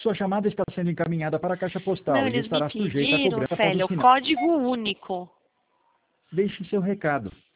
Sua chamada está sendo encaminhada para a caixa postal Não, e eles me estará sujeita a pediram, cobrança após Célia, o o sinal. código único. Deixe seu recado.